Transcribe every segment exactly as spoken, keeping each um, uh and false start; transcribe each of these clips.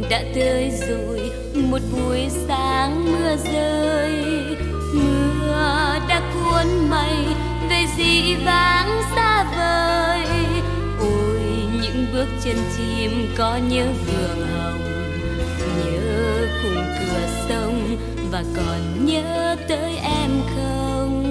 đã tới rồi, một buổi sáng mưa rơi, mưa đã cuốn mây về dĩ vãng xa vời. Ôi những bước chân chim có nhớ vườn hồng, nhớ khung cửa sông và còn nhớ tới em không?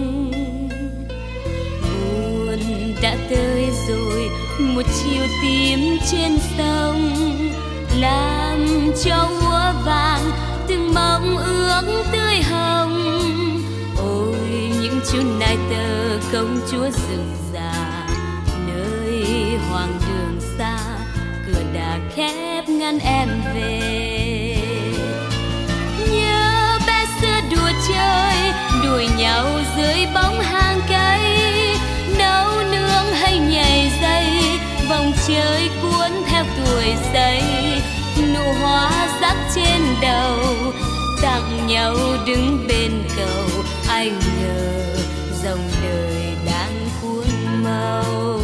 Buồn đã tới rồi, một chiều tím trên sông làm cho úa vàng từng mộng ước tươi hồng. Ôi những chú nai tơ công chúa rừng già, nơi hoàng đường xa cửa đã khép ngăn em về. Nhớ bé xưa đùa chơi, đuổi nhau dưới bóng hàng cây, nấu nướng hay nhảy dây, vòng chơi cuốn theo tuổi giây. Nụ hoa rắc trên đầu, tặng nhau đứng bên cầu, ai ngờ dòng đời đang cuốn màu.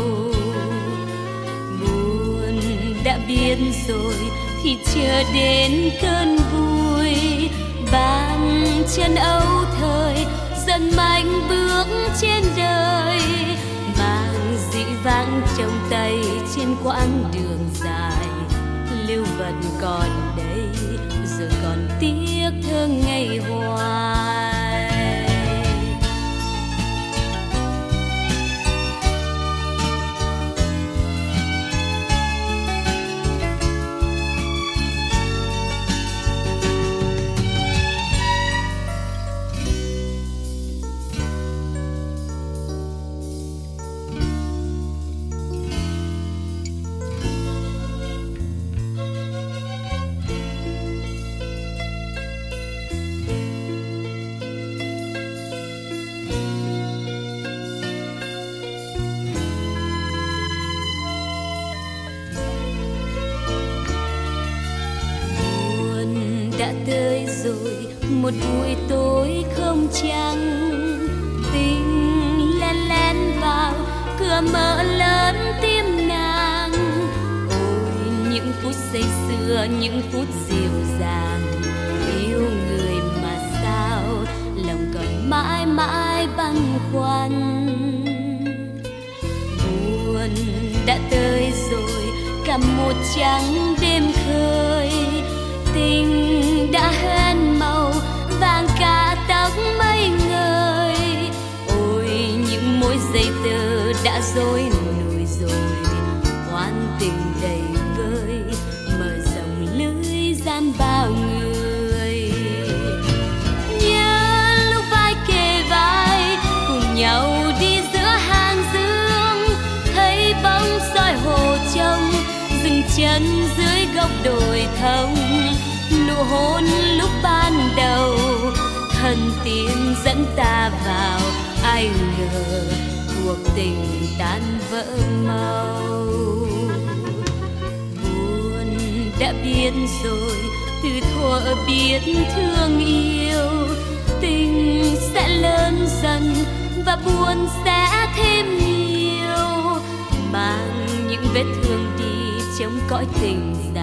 Buồn đã biết rồi thì chờ đến cơn vui, bàn chân âu thời dần mạnh bước trên đời, mang dĩ vãng trong tay trên quãng đường dài. Lưu vật còn đây rồi còn tiếc thương ngày hoài. Đã tới rồi, một buổi tối không trăng, tình len lén vào cửa mở lớn tim nàng. Ôi những phút say sưa, những phút dịu dàng, yêu người mà sao lòng còn mãi mãi băn khoăn. Buồn đã tới rồi, cả một trắng đêm khơi, tình đã hen màu vàng cả tóc mây ngời. Ôi những mối dây tơ đã rối nùi rồi, oan tình đầy vơi mở rộng lưới gian bao người. Nhớ lúc vai kề vai cùng nhau đi giữa hàng dương, thấy bóng soi hồ trông dừng chân dưới gốc đồi thông. Nụ hôn lúc ban đầu thân tiếng dẫn ta vào, ai ngờ cuộc tình tan vỡ mau. Buồn đã biết rồi, từ thuở biết thương yêu, tình sẽ lớn dần và buồn sẽ thêm nhiều. Mang những vết thương đi chống cõi tình